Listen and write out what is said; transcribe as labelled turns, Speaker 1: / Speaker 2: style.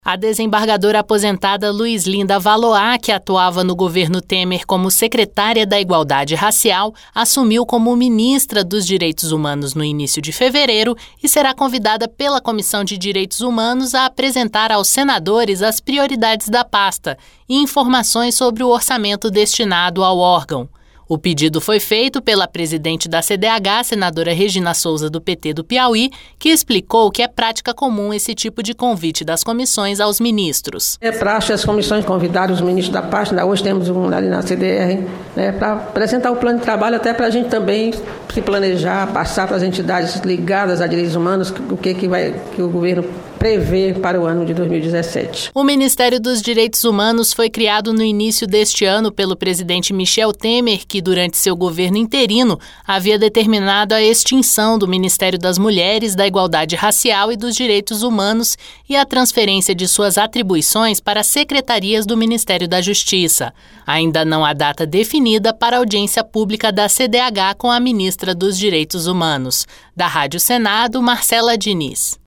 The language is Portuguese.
Speaker 1: A desembargadora aposentada Luiz Linda Valois, que atuava no governo Temer como secretária da Igualdade Racial, assumiu como ministra dos Direitos Humanos no início de fevereiro e será convidada pela Comissão de Direitos Humanos a apresentar aos senadores as prioridades da pasta e informações sobre o orçamento destinado ao órgão. O pedido foi feito pela presidente da CDH, senadora Regina Souza, do PT do Piauí, que explicou que é prática comum esse tipo de convite das comissões aos ministros.
Speaker 2: É praxe as comissões convidarem os ministros da pasta. Hoje temos um ali na CDR, para apresentar o plano de trabalho, até para a gente também se planejar, passar para as entidades ligadas a direitos humanos o que o governo prevê para o ano de 2017.
Speaker 1: O Ministério dos Direitos Humanos foi criado no início deste ano pelo presidente Michel Temer, que durante seu governo interino havia determinado a extinção do Ministério das Mulheres, da Igualdade Racial e dos Direitos Humanos e a transferência de suas atribuições para secretarias do Ministério da Justiça. Ainda não há data definida para a audiência pública da CDH com a ministra dos Direitos Humanos. Da Rádio Senado, Marcela Diniz.